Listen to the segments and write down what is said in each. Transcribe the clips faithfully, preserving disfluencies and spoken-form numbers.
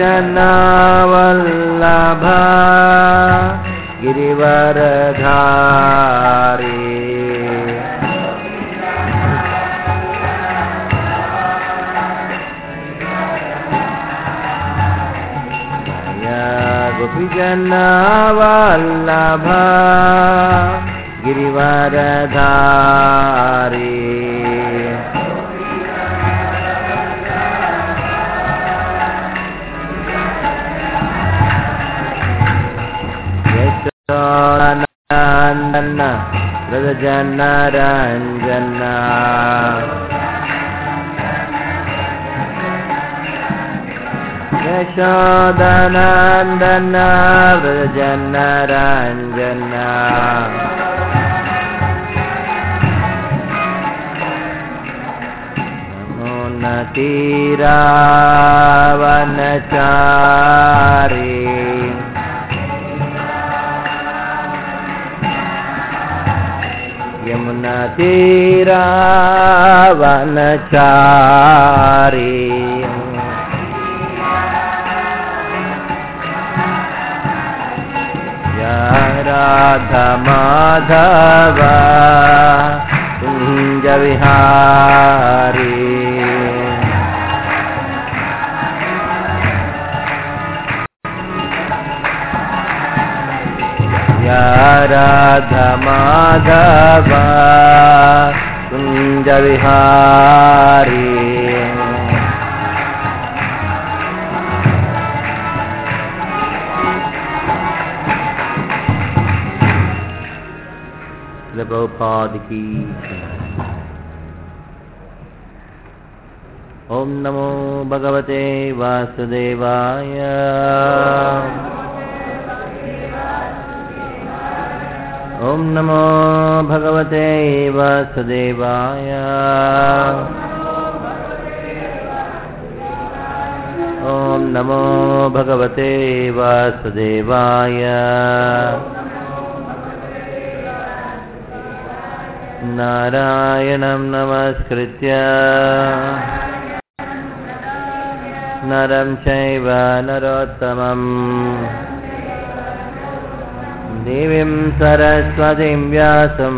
वल्लभ गिरिवरधारी गोपीजन वल्लभ गिरिवरधारी यशोदानंदन व्रजजन रंजन यशोदानंदन व्रजजन रंजन नमो नतीरावनचारी यमुना तीरावनचारी राधा माधव कुंज विहारी या राधा माधव कुंज विहारी प्रभुपाद की। ओम नमो भगवते वासुदेवाय। ओम नमो भगवते वासुदेवाय। ओम नमो भगवते वासुदेवाय। नारायणं नमस्कृत्य नरं चैव नरोत्तमं देवीं सरस्वतीं व्यासं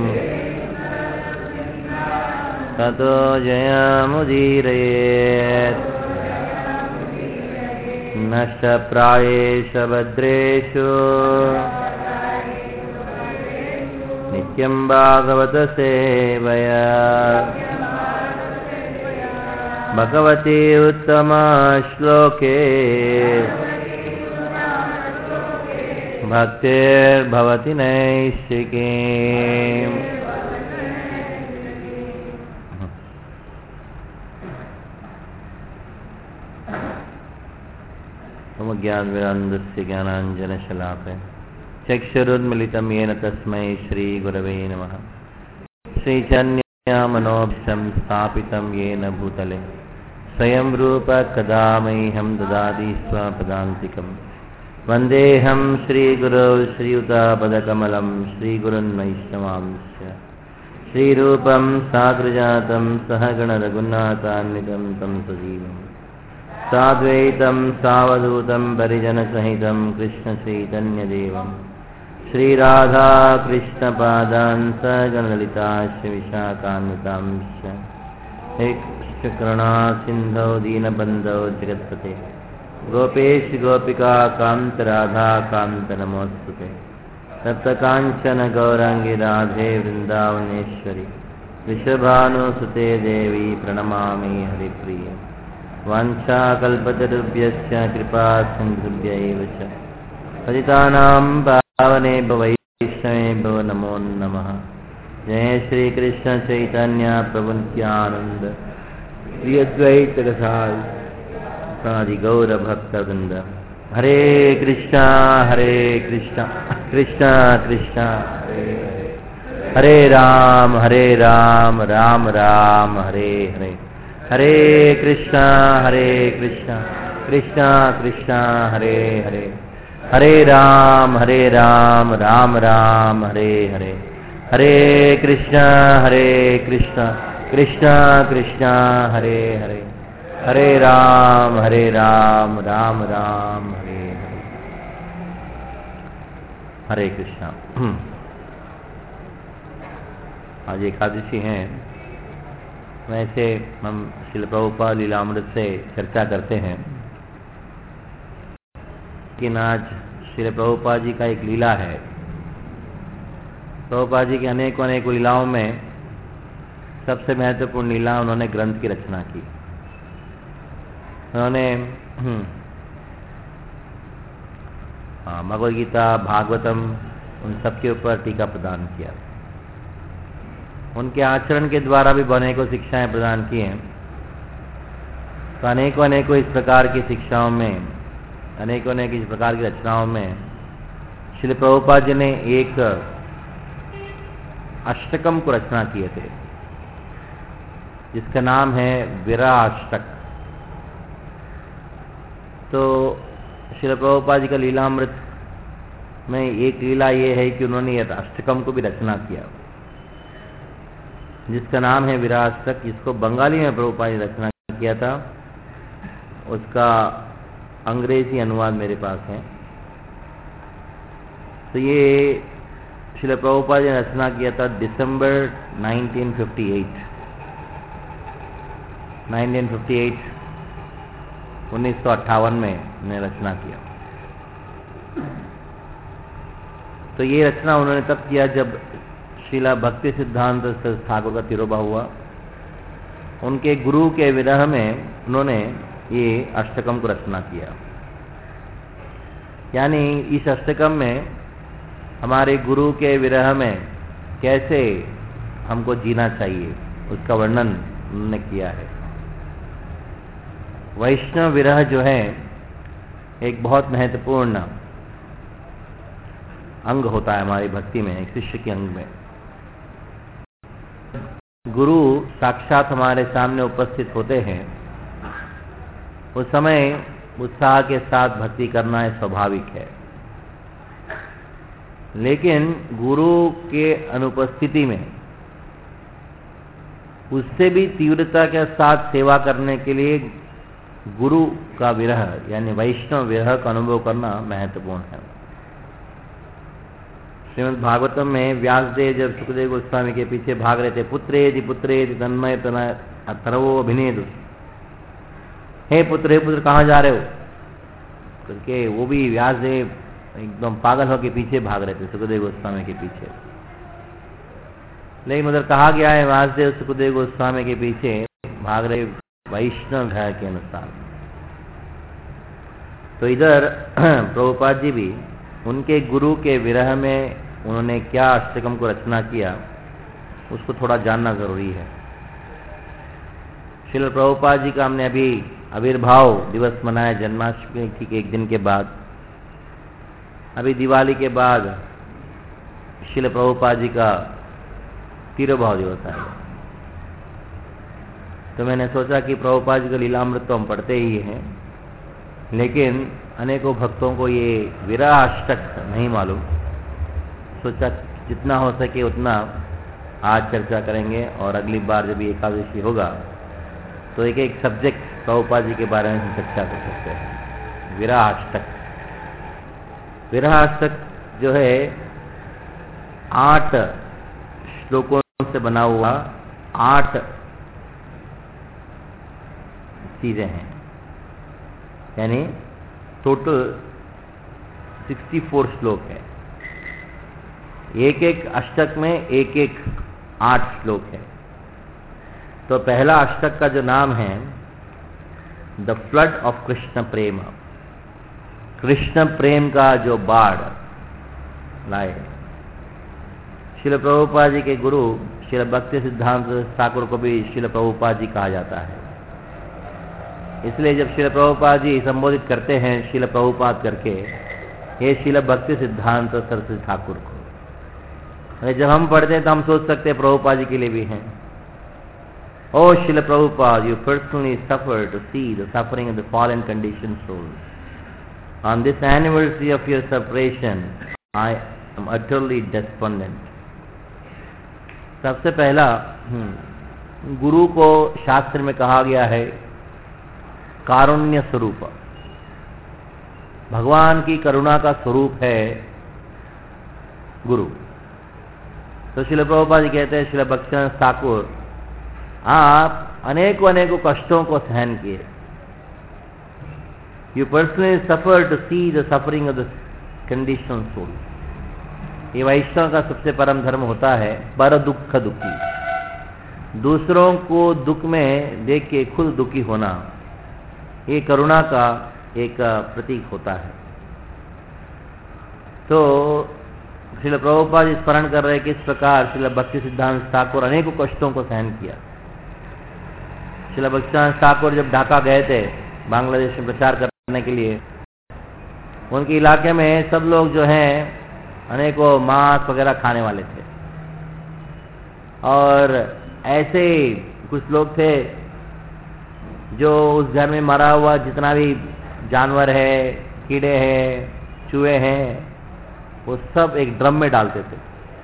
ततो जयमुदीरयेत्। नष्टप्रायेषु भद्रेषु नित्यं भागवत सेवया भगवती उत्तमा श्लोके भक्तिर्भवति नैष्ठिकी। मम ज्ञानविरान्दस्य ज्ञानाञ्जनशलाकया चक्षुरुन्मिलितं येन तस्मै श्रीगुरवे नमः। श्रीचैतन्यमनोभीष्टं स्थापितं येन भूतले स्वयं रूप कदा मह्यं ददाति स्वपदान्तिकं। वन्देऽहं श्रीगुरौ श्रीयुतापदकमलं श्रीगुरुन् वैष्णवांश्च। श्रीरूपं साग्रजातं सहगणरघुनाथान्वितं तं सजीवम् साद्वैतं सावधूतं परिजनसहितं कृष्णचैतन्यदेवम् श्रीराधा कृष्णपादान् सगणललिता विशाखान्वितांश्च। हे कृष्णकरुणा सिन्धौ दीनबन्धौ जगत्पते गोपेश गोपिका कान्त राधा कान्त नमोस्तुते। तप्तकाञ्चन गौराङ्गी राधे वृन्दावनेश्वरी वृषभानुसुते देवी प्रणमामि हरिप्रिये। वाञ्छाकल्पतरुभ्यश्च कृपा सिन्धुभ्यैव च पतितानां पावनेभ्यो वैष्णवेभ्यो नमो नमः। जय श्री कृष्ण चैतन्य प्रभु नित्यानंद श्री अद्वैत गदाधर गौर भक्तवृंद। हरे कृष्णा हरे कृष्णा कृष्णा कृष्णा हरे हरे। हरे राम हरे राम राम राम हरे हरे। हरे कृष्णा हरे कृष्णा कृष्णा कृष्णा हरे हरे। हरे राम हरे राम राम राम हरे हरे। हरे कृष्णा हरे कृष्णा कृष्णा कृष्णा हरे हरे। हरे राम हरे राम राम राम हरे हरे। हरे कृष्णा। आज एकादशी है। वैसे हम श्रील प्रभुपाद लीलामृत से चर्चा करते हैं, लेकिन आज श्रील प्रभुपाद जी का एक लीला है। प्रभुपाद जी की अनेकों अनेकों लीलाओं में सबसे महत्वपूर्ण लीला उन्होंने ग्रंथ की रचना की। उन्होंने भगवद गीता, भागवतम, उन सब के ऊपर टीका प्रदान किया। उनके आचरण के द्वारा भी अनेकों शिक्षाएं प्रदान की हैं। तो अनेकों अनेकों इस प्रकार की शिक्षाओं में, अनेकों अनेक इस प्रकार की रचनाओं में श्री प्रभुपाद जी ने एक अष्टकम को रचना किए थे, जिसका नाम है विरह अष्टक। तो श्री प्रभुपाद जी का लीलामृत में एक लीला ये है कि उन्होंने अष्टकम को भी रचना किया, जिसका नाम है विरह अष्टक, जिसको बंगाली में प्रभुपाद जी रचना किया था। उसका अंग्रेजी अनुवाद मेरे पास है। तो ये श्री प्रभुपाद जी ने रचना किया था December nineteen fifty eight nineteen fifty eight उन्नीस सौ अट्ठावन में ने रचना किया। तो ये रचना उन्होंने तब किया जब श्रीला भक्ति सिद्धांत ठाकुर का तिरोभाव हुआ। उनके गुरु के विरह में उन्होंने ये अष्टकम को रचना किया। यानी इस अष्टकम में हमारे गुरु के विरह में कैसे हमको जीना चाहिए, उसका वर्णन उन्होंने किया है। वैष्णव विरह जो है एक बहुत महत्वपूर्ण अंग होता है हमारी भक्ति में, एक शिष्य के अंग में। गुरु साक्षात हमारे सामने उपस्थित होते हैं, उस समय उत्साह के साथ भक्ति करना है स्वाभाविक है। लेकिन गुरु के अनुपस्थिति में उससे भी तीव्रता के साथ सेवा करने के लिए गुरु का विरह यानी वैष्णव विरह का अनुभव करना महत्वपूर्ण है। श्रीमद् भागवतम में व्यासदेव जब सुखदेव गोस्वामी के पीछे भाग रहे थे, पुत्रेति पुत्रेति तन्मय तनय अथर्वो अभिनेदु, हे पुत्र हे पुत्र कहाँ जा रहे हो करके वो भी व्यासदेव एकदम पागल होकर पीछे भाग रहे थे सुखदेव गोस्वामी के पीछे। लेकिन उधर कहा गया है व्यासदेव सुखदेव गोस्वामी के पीछे भाग रहे वैष्णव विरह के अनुसार। तो इधर प्रभुपाद जी भी उनके गुरु के विरह में उन्होंने क्या अष्टकम को रचना किया, उसको थोड़ा जानना जरूरी है। श्रील प्रभुपाद जी का हमने अभी आविर्भाव दिवस मनाया जन्माष्टमी के एक दिन के बाद। अभी दिवाली के बाद श्रील प्रभुपाद जी का तिरोभाव दिवस आएगा। तो मैंने सोचा कि प्रभुपाद जी का लीलामृत तो हम पढ़ते ही हैं, लेकिन अनेकों भक्तों को ये विरह अष्टक नहीं मालूम। सोचा जितना हो सके उतना आज चर्चा करेंगे, और अगली बार जब ये एकादशी होगा तो एक एक सब्जेक्ट प्रभुपाद जी के बारे में चर्चा कर सकते हैं। विरह अष्टक विरह अष्टक जो है आठ श्लोकों से बना हुआ आठ चीजें हैं, यानी टोटल चौंसठ श्लोक है। एक एक अष्टक में एक एक आठ श्लोक है। तो पहला अष्टक का जो नाम है the flood of Krishna prem, Krishna प्रेम का जो बाढ़ लाए। श्रील प्रभुपाद जी के गुरु श्रील भक्ति सिद्धांत ठाकुर को भी श्रील प्रभुपाद जी कहा जाता है। इसलिए जब श्रील प्रभुपाद जी संबोधित करते हैं श्रील प्रभुपाद करके, ये श्रील भक्ति सिद्धांत सरस्वती ठाकुर को, जब हम पढ़ते हैं तो हम सोच सकते हैं प्रभुपाद जी के लिए भी हैं। O Srila Prabhupada, you personally suffer to see the suffering of the fallen condition souls. On this anniversary of your separation, I am utterly despondent. सबसे पहला गुरु को शास्त्र में कहा गया है कारुण्य स्वरूप, भगवान की करुणा का स्वरूप है गुरु। तो श्रील प्रभुपाद जी कहते हैं, श्रील भक्तिवेदांत ठाकुर, आप अनेकों अनेकों कष्टों को सहन किए। You personally suffer to see the suffering of the conditional soul. ये वैष्णव का सबसे परम धर्म होता है पर दुख दुखी, दूसरों को दुख में देख के खुद दुखी होना, ये करुणा का एक प्रतीक होता है। तो श्रील प्रभुपाद स्मरण कर रहे हैं कि इस प्रकार श्रील भक्ति सिद्धांत ठाकुर अनेकों कष्टों को सहन किया। श्रील भक्ति सिद्धांत ठाकुर जब ढाका गए थे बांग्लादेश में प्रचार करने के लिए, उनके इलाके में सब लोग जो हैं अनेकों मांस वगैरह खाने वाले थे, और ऐसे कुछ लोग थे जो उस घर में मरा हुआ जितना भी जानवर है, कीड़े हैं, चूहे हैं, वो सब एक ड्रम में डालते थे,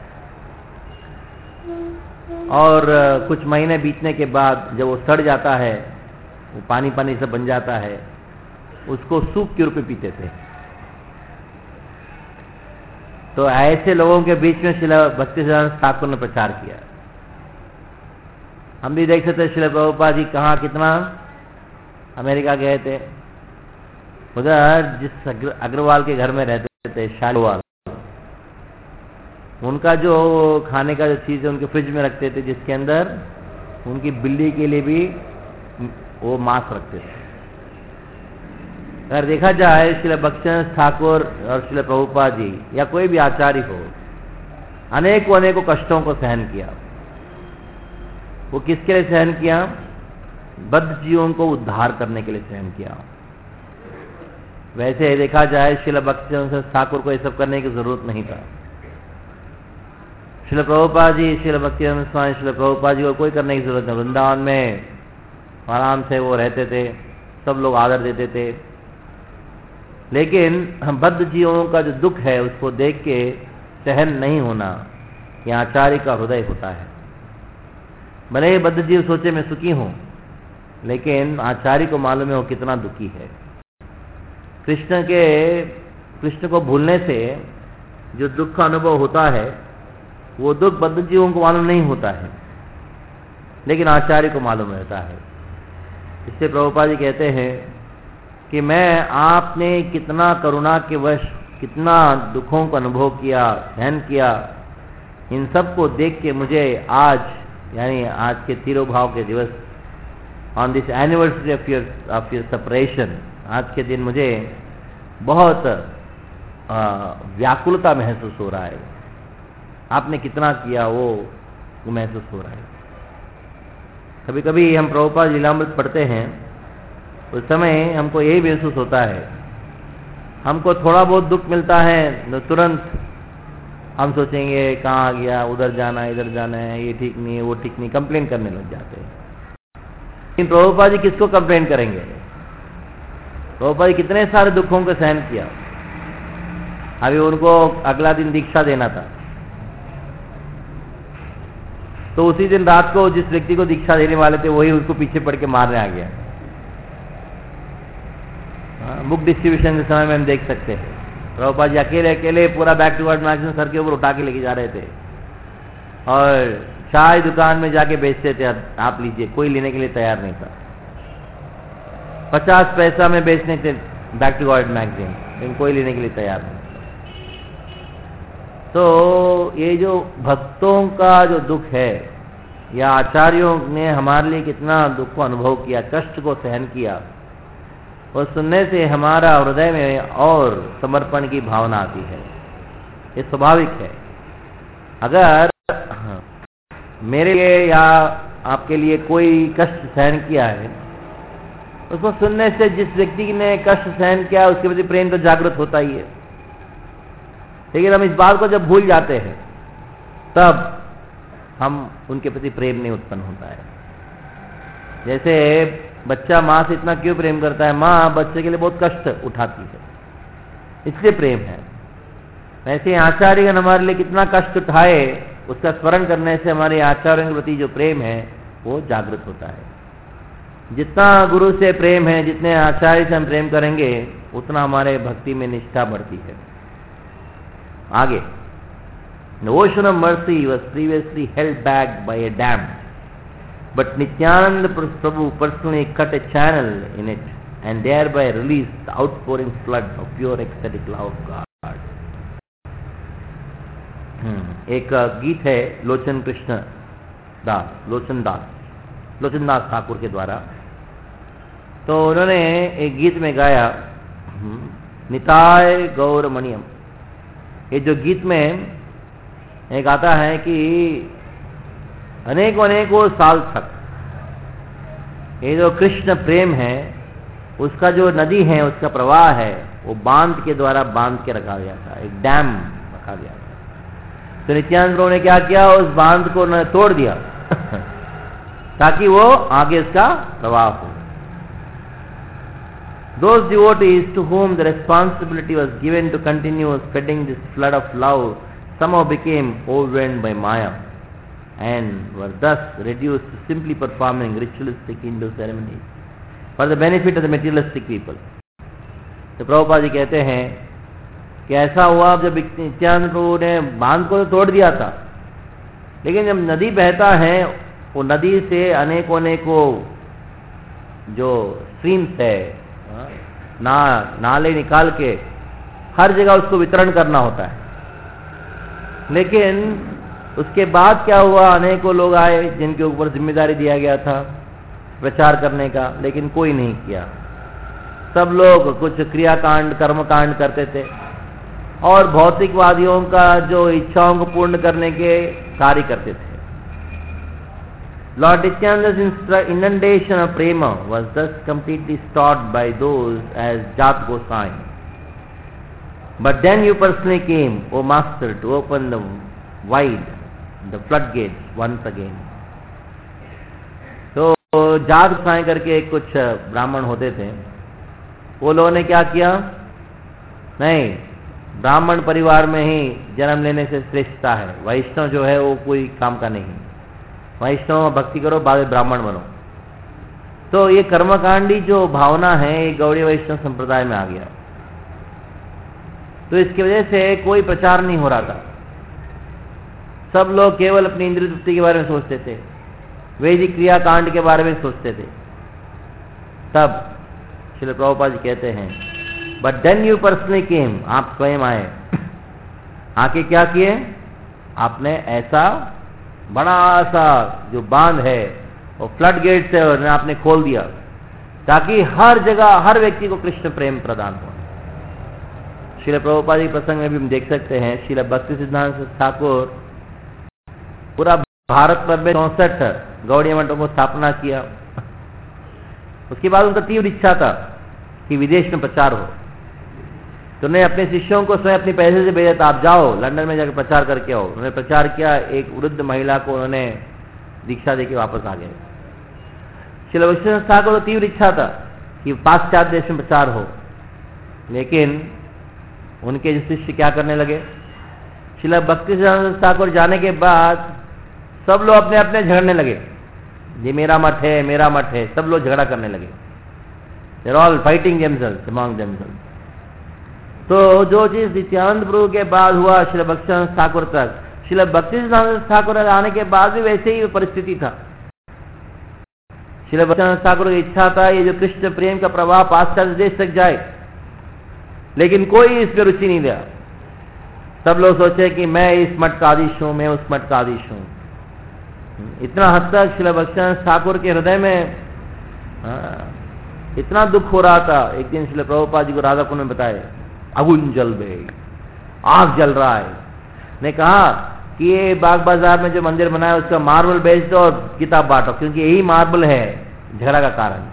और कुछ महीने बीतने के बाद जब वो सड़ जाता है, वो पानी पानी से बन जाता है, उसको सूप के रूप में पीते थे। तो ऐसे लोगों के बीच में श्रील भक्ति सिद्धांत ठाकुर ने प्रचार किया। हम भी देख सकते श्रील प्रभुपाद जी कहाँ कितना अमेरिका गए थे, उधर जिस अग्रवाल के घर में रहते थे शालीवाल, उनका जो खाने का जो चीज़ है उनके फ्रिज में रखते थे, जिसके अंदर उनकी बिल्ली के लिए भी वो मांस रखते थे। अगर देखा जाए श्रील भक्तिवेदांत ठाकुर और श्रील प्रभुपाद जी या कोई भी आचार्य हो, अनेकों अनेकों कष्टों को सहन किया। वो किसके लिए सहन किया? बद्ध जीवों को उद्धार करने के लिए सहन किया। वैसे देखा जाए श्रील भक्तिवेदांत ठाकुर को ये सब करने की जरूरत नहीं था। श्रील प्रभुपाद जी, श्रील भक्तिवेदांत स्वामी, श्रील प्रभुपाद जी को कोई करने की जरूरत नहीं। वृंदावन में आराम से वो रहते थे, सब लोग आदर देते थे, लेकिन हम बद्ध जीवों का जो दुख है उसको देख के सहन नहीं होना, यह आचार्य का हृदय होता है। भले ही बद्ध जीव सोचे मैं सुखी हूं, लेकिन आचार्य को मालूम है वो कितना दुखी है। कृष्ण के कृष्ण को भूलने से जो दुख का अनुभव होता है, वो दुख बद्ध जीवों को मालूम नहीं होता है, लेकिन आचार्य को मालूम रहता है। इससे प्रभुपाद जी कहते हैं कि मैं आपने कितना करुणा के वश कितना दुखों का अनुभव किया, सहन किया, इन सब को देख के मुझे आज, यानी आज के तिरोभाव के दिवस, on this anniversary of your of your separation, आज के दिन मुझे बहुत व्याकुलता महसूस हो रहा है। आपने कितना किया वो, वो महसूस हो रहा है। कभी कभी हम प्रभुपाद लीलामृत पढ़ते हैं, उस समय हमको यही महसूस होता है, हमको थोड़ा बहुत दुख मिलता है तो तुरंत हम सोचेंगे कहाँ गया, उधर जाना है, इधर जाना है, ये ठीक नहीं है, वो ठीक नहीं, कंप्लेन करने लग जाते हैं। लेकिन प्रभुपाद जी किसको कंप्लेन करेंगे? प्रभुपाद जी कितने सारे दुखों को सहन किया। अभी उनको अगला दिन दीक्षा देना था, तो उसी दिन रात को जिस व्यक्ति को दीक्षा देने वाले थे वही उसको पीछे पड़ के मारने आ गया। बुक डिस्ट्रीब्यूशन के समय में हम देख सकते हैं प्रभुपाद जी अकेले अकेले पूरा बैक टू वर्ड मैगजीन सर के ऊपर उठा के लेके जा रहे थे, और चाय दुकान में जाके बेचते थे, आप लीजिए, कोई लेने के लिए तैयार नहीं था। पचास पैसा में बेचने थे बैक टू वर्ड मैगजीन, लेकिन कोई लेने के लिए तैयार नहीं था। तो ये जो भक्तों का जो दुख है, या आचार्यों ने हमारे लिए कितना दुख को अनुभव किया, कष्ट को सहन किया, और सुनने से हमारा हृदय में और समर्पण की भावना आती है। ये स्वाभाविक है। अगर मेरे लिए या आपके लिए कोई कष्ट सहन किया है, उसको सुनने से जिस व्यक्ति ने कष्ट सहन किया उसके प्रति प्रेम तो जागृत होता ही है। लेकिन हम इस बात को जब भूल जाते हैं, तब हम उनके प्रति प्रेम नहीं उत्पन्न होता है। जैसे बच्चा माँ से इतना क्यों प्रेम करता है? माँ बच्चे के लिए बहुत कष्ट उठाती है, इसलिए प्रेम है। वैसे आचार्य हमारे लिए कितना कष्ट उठाए, उसका स्मरण करने से हमारे आचार्यों के प्रति जो प्रेम है वो जागृत होता है। जितना गुरु से प्रेम है, जितने आचार्य से हम प्रेम करेंगे, उतना हमारे भक्ति में निष्ठा बढ़ती है। आगे, The ocean of mercy was previously held back by a dam, but Nityananda Prabhu personally cut a channel in it and thereby released the outpouring flood of pure ecstatic love of God. एक गीत है लोचन कृष्ण दास, लोचन दास, लोचन दास ठाकुर के द्वारा। तो उन्होंने एक गीत में गाया, निताय गौरमणियम। ये जो गीत में एक आता है कि अनेकों अनेकों साल तक ये जो कृष्ण प्रेम है, उसका जो नदी है, उसका प्रवाह है, वो बांध के द्वारा बांध के रखा गया था, एक डैम रखा गया था। तो नित्यानंद प्रभु ने क्या किया, उस बांध को न तोड़ दिया ताकि वो आगे इसका प्रवाह हो। Those devotees to whom the responsibility was given to continue spreading this flood of love somehow became overwhelmed by Maya and were thus reduced to simply performing ritualistic Hindu ceremonies for the benefit of the materialistic people. तो प्रभुपाद जी कहते हैं कि ऐसा हुआ जब नित्यानंद प्रभु ने बांध को तो तोड़ दिया था, लेकिन जब नदी बहता है, वो नदी से अनेकों अनेकों जो स्ट्रीम्स है, ना नाले निकाल के हर जगह उसको वितरण करना होता है। लेकिन उसके बाद क्या हुआ, अनेकों लोग आए जिनके ऊपर जिम्मेदारी दिया गया था प्रचार करने का, लेकिन कोई नहीं किया। सब लोग कुछ क्रियाकांड कर्मकांड करते थे और भौतिकवादियों का जो इच्छाओं को पूर्ण करने के कार्य करते थे। Lord Nityananda's inundation of prema was thus completely stopped by those as Jat Gosai. But then you personally came, O Master, to open the wide, the floodgates once again. तो जात गोसाई करके कुछ ब्राह्मण होते थे, वो लोगों ने क्या किया, नहीं, ब्राह्मण परिवार में ही जन्म लेने से श्रेष्ठता है, वैष्णव जो है वो कोई काम का नहीं, वैष्णव भक्ति करो बाद में ब्राह्मण बनो। तो ये कर्मकांडी जो भावना है, ये गौड़ी वैष्णव संप्रदाय में आ गया। तो इसकी वजह से कोई प्रचार नहीं हो रहा था। सब लोग केवल अपनी इंद्रिय तृप्ति के बारे में सोचते थे, वैदिक क्रियाकांड के बारे में सोचते थे। तब श्रील प्रभुपाद जी कहते हैं, but then you personally came, आप स्वयं आए, आके क्या किए, आपने ऐसा बड़ा सा जो बांध है वो फ्लड गेट से आपने खोल दिया ताकि हर जगह हर व्यक्ति को कृष्ण प्रेम प्रदान हो। श्रील प्रभुपाद जी प्रसंग में भी हम देख सकते हैं, श्रील भक्ति सिद्धांत ठाकुर पूरा भारत भर में चौसठ गौड़ीय मठों को स्थापना किया। उसके बाद उनका तीव्र इच्छा था कि विदेश में प्रचार हो, तो उन्होंने अपने शिष्यों को स्वयं अपने पैसे से भेजा था, आप जाओ लंदन में जाकर प्रचार करके आओ। उन्होंने प्रचार किया, एक वृद्ध महिला को उन्होंने दीक्षा देके वापस आ गए। श्रील वैष्णव ठाकुर को तीव्र इच्छा था कि पाश्चात्य देश में प्रचार हो, लेकिन उनके शिष्य क्या करने लगे, श्रील भक्ति सिद्धांत ठाकुर जाने के बाद सब लोग अपने अपने झगड़ने लगे, ये मेरा मठ है, मेरा मठ है, सब लोग झगड़ा करने लगे। They are all fighting themselves among themselves. तो जो चीज नित्यानंद प्रभु के बाद हुआ श्रील भक्ति ठाकुर तक, श्रील भक्ति सिद्धांत ठाकुर आने के बाद भी वैसे ही परिस्थिति था। श्रील भक्ति ठाकुर की इच्छा था ये जो कृष्ण प्रेम का प्रवाह पाश्चात्य देश तक जाए, लेकिन कोई इसमें रुचि नहीं लिया। सब लोग सोचे कि मैं इस मठ का आदिश हूं, मैं उस मठ का आदिश हूं। इतना हद तक श्रील भक्ति ठाकुर के हृदय में इतना दुख हो रहा था। एक दिन श्रील प्रभुपाद जी को राधा कुंड में बताए, अगुन जल गई, आग जल रहा है। ने कहा कि ये बाग बाजार में जो मंदिर बनाया उसका मार्बल बेच दो और किताब बांटो, क्योंकि यही मार्बल है झगड़ा का कारण।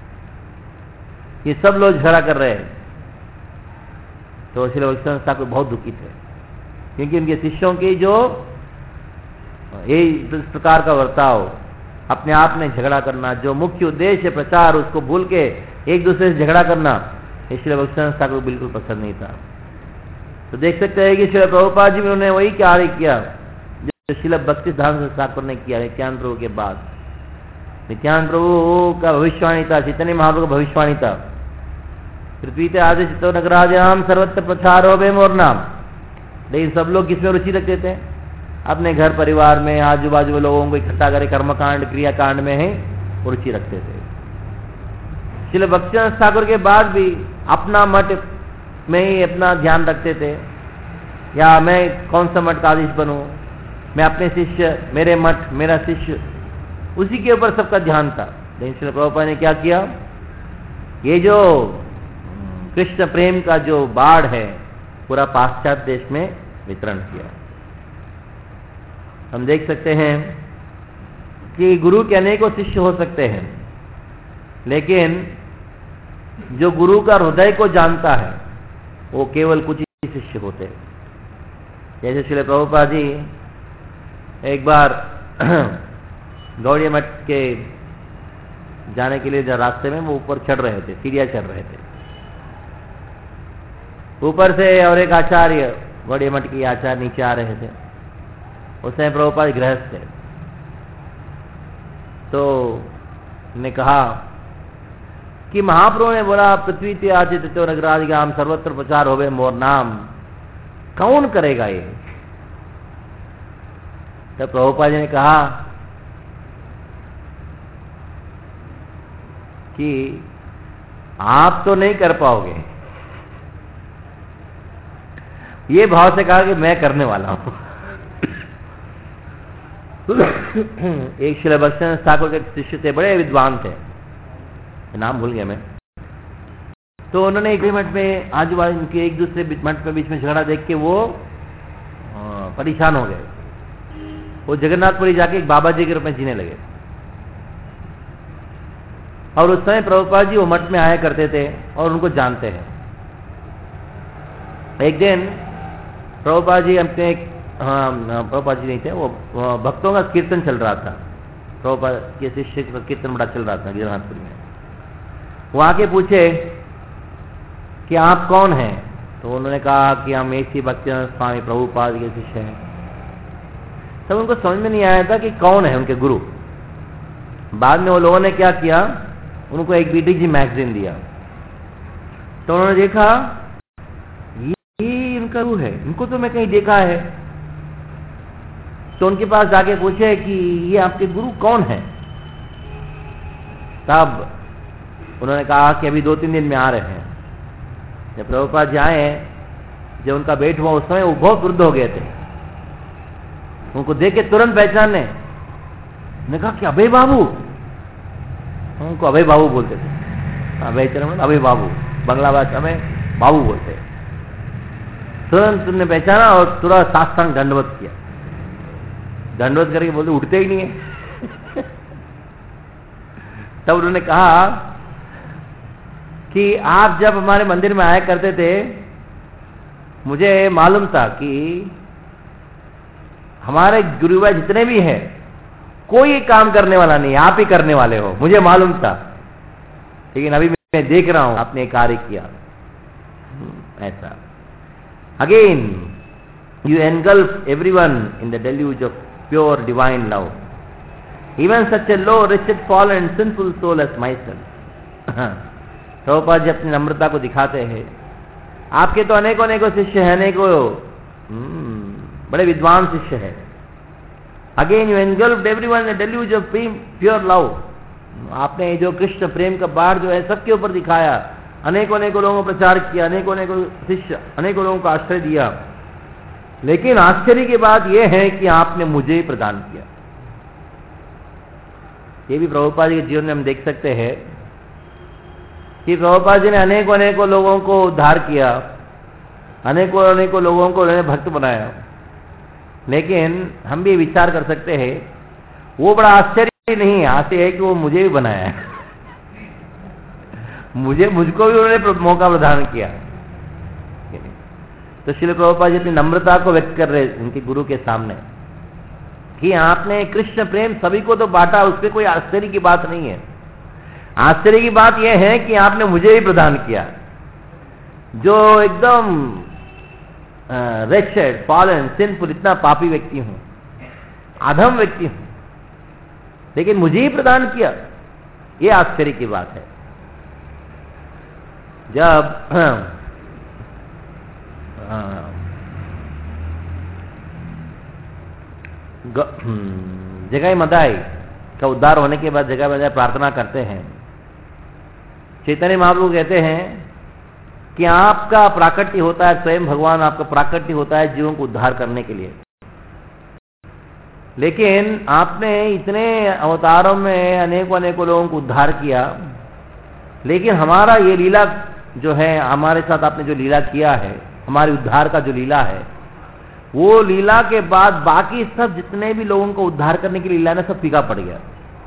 ये सब लोग झगड़ा कर रहे हैं। तो श्री वैष्णव ठाकुर बहुत दुखी थे, क्योंकि उनके शिष्यों की जो यही इस प्रकार का वर्ताव, अपने आप में झगड़ा करना, जो मुख्य उद्देश्य है प्रचार, उसको भूल के एक दूसरे से झगड़ा करना, श्री वैष्णव ठाकुर को बिल्कुल पसंद नहीं था। तो देख सकते हैं कि श्री प्रभुपाद जी ने उन्होंने वही कार्य किया जो श्रील भक्ति सिद्धांत ठाकुर ने किया नित्यानंद प्रभु के बाद। नित्यानंद प्रभु का भविष्यवाणी था, चैतन्य महाप्रभु का भविष्यवाणी था, पृथ्वी ते आदि चित्तो नगराजाम सर्वत्र प्रचारो बे मोर नाम। लेकिन सब लोग किसमें रुचि रखते थे? अपने घर परिवार में, आजू बाजू में लोगों को इकट्ठा करे कर्मकांड क्रियाकांड में ही रुचि रखते थे। श्रील भक्तिवेदांत ठाकुर के बाद भी अपना मठ में ही अपना ध्यान रखते थे, या मैं कौन सा मठ का आदेश बनूं, मैं अपने शिष्य, मेरे मठ, मेरा शिष्य, उसी के ऊपर सबका ध्यान था। लेकिन श्रील प्रभुपाद ने क्या किया? ये जो कृष्ण प्रेम का जो बाढ़ है पूरा पाश्चात्य देश में वितरण किया। हम देख सकते हैं कि गुरु के अनेकों शिष्य हो सकते हैं, लेकिन जो गुरु का हृदय को जानता है वो केवल कुछ ही शिष्य होते हैं। जैसे श्रील प्रभुपाद जी एक बार गौड़िया मठ के जाने के लिए जब रास्ते में वो ऊपर चढ़ रहे थे, सीढ़ियां चढ़ रहे थे, ऊपर से और एक आचार्य, गौड़िया मठ के आचार्य नीचे आ रहे थे। उसने प्रभुपाद गृहस्थ थे, तो ने कहा कि महाप्रभु ने बोला पृथ्वी ते आदि चित्तो नगरादिगाम सर्वत्र प्रचार होवे मोर नाम, कौन करेगा ये? तो प्रभुपाद जी ने कहा कि आप तो नहीं कर पाओगे। ये भाव से कहा कि मैं करने वाला हूं। एक श्रील भक्तिवेदांत ठाकुर के शिष्य थे, बड़े विद्वान थे, नाम भूल गया मैं। तो उन्होंने एक मठ में आजू बाजू के एक दूसरे मठ में बीच में झगड़ा देख के वो परेशान हो गए। वो जगन्नाथपुरी जाके एक बाबा जी के रूप में जीने लगे। और उस समय प्रभुपाद जी वो मठ में आया करते थे और उनको जानते हैं। एक दिन प्रभुपाद जी अपने एक, हाँ प्रभुपाद जी नहीं थे, वो भक्तों का कीर्तन चल रहा था, प्रभुपाद के शिष्य का कीर्तन बड़ा चल रहा था जगन्नाथपुरी में। वो आके पूछे कि आप कौन हैं? तो उन्होंने कहा कि हम ऐसी भक्तिवेदांत स्वामी प्रभुपाद के शिष्य हैं। तब उनको समझ में नहीं आया था कि कौन है उनके गुरु। बाद में वो लोगों ने क्या किया, उनको एक बीटी जी मैगजीन दिया। तो उन्होंने देखा ये इनका गुरु है, इनको तो मैं कहीं देखा है। तो उनके पास जाके पूछे कि ये आपके गुरु कौन है? तब उन्होंने कहा कि अभी दो तीन दिन में आ रहे हैं। जब प्रभुपाद जाए, जब उनका भेंट हुआ उस समय वो बहुत वृद्ध हो गए थे। उनको देख के तुरंत पहचानने, ने कहा कि अभय बाबू, उनको अभय बाबू बोलते थे। अभय चरण अभय बाबू, बंगला भाषा में बाबू बोलते। तुरंत उन्होंने पहचाना और तुरंत साष्टांग दंडवत किया। दंडवत करके बोलते उठते ही नहीं है। तब उन्होंने कहा कि आप जब हमारे मंदिर में आया करते थे, मुझे मालूम था कि हमारे गुरुभाई जितने भी हैं कोई काम करने वाला नहीं, आप ही करने वाले हो, मुझे मालूम था। लेकिन अभी मैं देख रहा हूं आपने कार्य किया। ऐसा again you engulf everyone in the deluge of pure divine love, even such a low wretched fallen simple soul as myself. Prabhupada ji अपनी नम्रता को दिखाते हैं। आपके तो अनेकों अनेकों शिष्य हैं, अनेकों बड़े विद्वान शिष्य है। Again you engulfed everyone in the deluge of pure love. आपने जो कृष्ण प्रेम का बाढ़ जो है सबके ऊपर दिखाया, अनेकों अनेकों लोगों को प्रचार किया, अनेकों अनेकों शिष्य, अनेकों लोगों को आश्रय दिया। लेकिन आश्चर्य की बात यह है कि आपने मुझे प्रदान किया। ये भी प्रभुपाद जी के जीवन में हम देख सकते हैं कि प्रभुपाद जी ने अनेकों अनेकों लोगों को उद्धार किया, अनेकों अनेकों लोगों को उन्होंने भक्त बनाया। लेकिन हम भी विचार कर सकते हैं, वो बड़ा आश्चर्य नहीं है, आश्चर्य है कि वो मुझे भी बनाया है। मुझे मुझको भी उन्होंने मौका प्रदान किया। तो श्रील प्रभुपाद जी अपनी नम्रता को व्यक्त कर रहे उनके गुरु के सामने कि आपने कृष्ण प्रेम सभी को तो बांटा, उसमें कोई आश्चर्य की बात नहीं है। आश्चर्य की बात यह है कि आपने मुझे भी प्रदान किया, जो एकदम रेचेड फॉलन सिंफुल, इतना पापी व्यक्ति हूं, अधम व्यक्ति हूं, लेकिन मुझे ही प्रदान किया। ये आश्चर्य की बात है। जब जगाई मदाई का उद्धार होने के बाद जगाई मदाई प्रार्थना करते हैं, चैतन्य महाप्रभु कहते हैं कि आपका प्राकट्य होता है, स्वयं भगवान आपका प्राकट्य होता है जीवों को उद्धार करने के लिए, लेकिन आपने इतने अवतारों में अनेकों अनेकों लोगों को उद्धार किया, लेकिन हमारा ये लीला जो है, हमारे साथ आपने जो लीला किया है, हमारे उद्धार का जो लीला है, वो लीला के बाद बाकी सब जितने भी लोगों को उद्धार करने की लीला ना, सब फीका पड़ गया।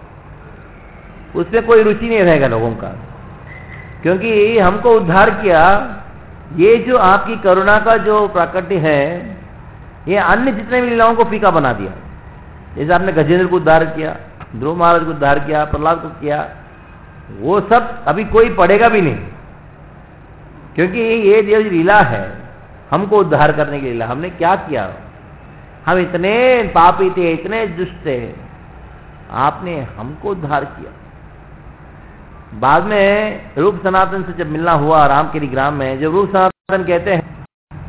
उसमें कोई रुचि नहीं रहेगा लोगों का, क्योंकि हमको उद्धार किया, ये जो आपकी करुणा का जो प्राकट्य है, ये अन्य जितने भी लीलाओं को फीका बना दिया। जैसे आपने गजेंद्र को उद्धार किया, ध्रुव महाराज को उद्धार किया, प्रहलाद को किया, वो सब अभी कोई पढ़ेगा भी नहीं, क्योंकि ये जो लीला है हमको उद्धार करने की लीला। हमने क्या किया? हम इतने पापी थे, इतने दुष्ट थे, आपने हमको उद्धार किया। बाद में रूप सनातन से जब मिलना हुआ रामगिरी ग्राम में, जब रूप सनातन कहते हैं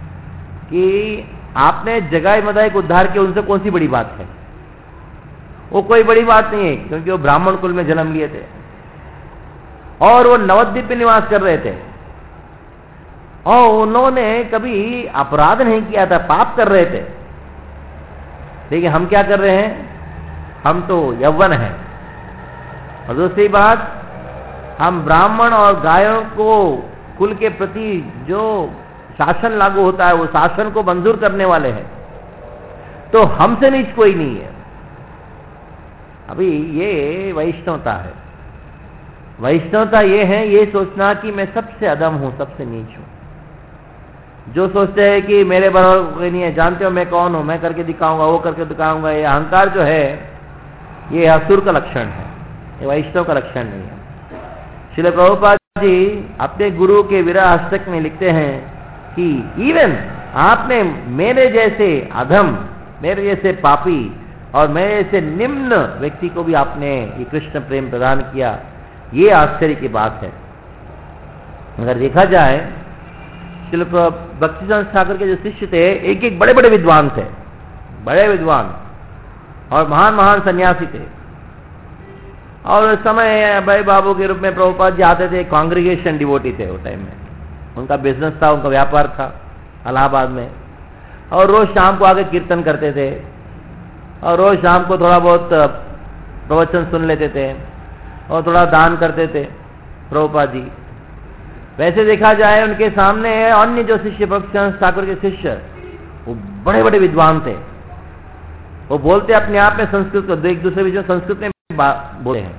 कि आपने जगाई मदाई को उद्धार किया, उनसे कौन सी बड़ी बात है? वो कोई बड़ी बात नहीं है, क्योंकि वो ब्राह्मण कुल में जन्म लिए थे और वो नवद्वीप पे निवास कर रहे थे, और उन्होंने कभी अपराध नहीं किया था, पाप कर रहे थे। लेकिन हम क्या कर रहे हैं? हम तो यौवन हैं। और दूसरी बात, हम ब्राह्मण और गायों को कुल के प्रति जो शासन लागू होता है, वो शासन को मंजूर करने वाले हैं, तो हमसे नीच कोई नहीं है। अभी ये वैष्णवता है। वैष्णवता ये है, ये सोचना कि मैं सबसे अधम हूं, सबसे नीच हूं। जो सोचते हैं कि मेरे बराबर कोई नहीं है, जानते हो मैं कौन हूं, मैं करके दिखाऊंगा, वो करके दिखाऊंगा, ये अहंकार जो है, ये असुर का लक्षण है, ये वैष्णव का लक्षण नहीं है। श्रील प्रभुपाद जी अपने गुरु के विरह अष्टक में लिखते हैं कि इवन आपने मेरे जैसे अधम, मेरे जैसे पापी और मेरे जैसे निम्न व्यक्ति को भी आपने ये कृष्ण प्रेम प्रदान किया। ये आश्चर्य की बात है। अगर देखा जाए, श्रील भक्तिसिद्धांत ठाकुर के जो शिष्य थे, एक एक बड़े बड़े विद्वान थे, बड़े विद्वान और महान महान सन्यासी थे। और उस समय भाई बाबू के रूप में प्रभुपाद जी आते थे, कांग्रीगेशन डिवोटी थे। वो टाइम में उनका बिजनेस था, उनका व्यापार था इलाहाबाद में, और रोज शाम को आके कीर्तन करते थे, और रोज शाम को थोड़ा बहुत प्रवचन सुन लेते थे, और थोड़ा दान करते थे प्रभुपाद जी। वैसे देखा जाए, उनके सामने अन्य जो शिष्य भक्तिसिद्धांत ठाकुर के शिष्य, वो बड़े बड़े विद्वान थे। वो बोलते अपने आप में संस्कृत को, एक दूसरे बीच में संस्कृत में बोले हैं।